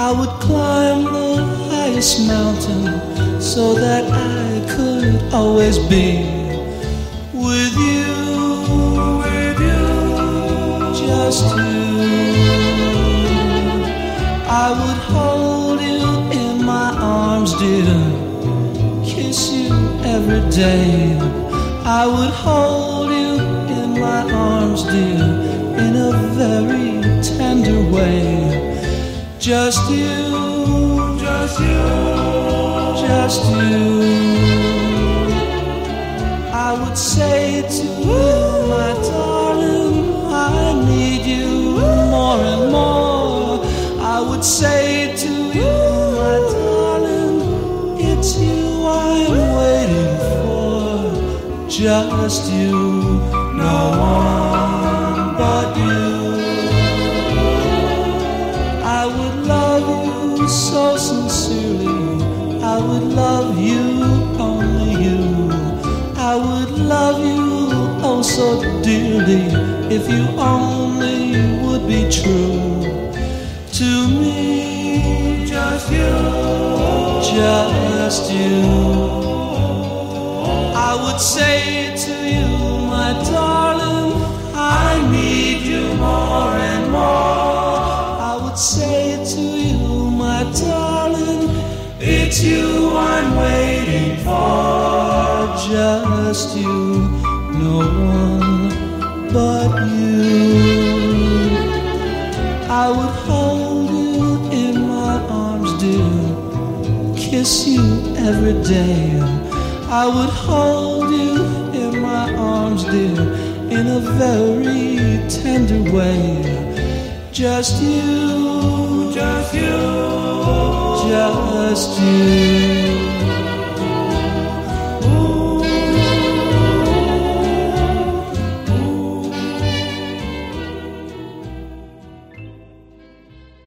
I would climb the highest mountain so that I could always be with you, just you. I would hold you in my arms, dear, kiss you every day. I would hold you in my arms, dear, in a very tender way. Just you, just you, just you. I would say to you, my darling, I need you more and more. I would say to you, my darling, it's you I'm waiting for. Just you, no one but you. I would love you so sincerely. I would love you, only you. I would love you oh so dearly if you only would be true to me. Just you, just you. I would say to you, my darling, I need you more and more. I would say to you, my darling, it's you I'm waiting for. Just you, no one but you. I would hold you in my arms, dear, kiss you every day. I would hold you in my arms, dear, in a very tender way. Just you, just you, just you.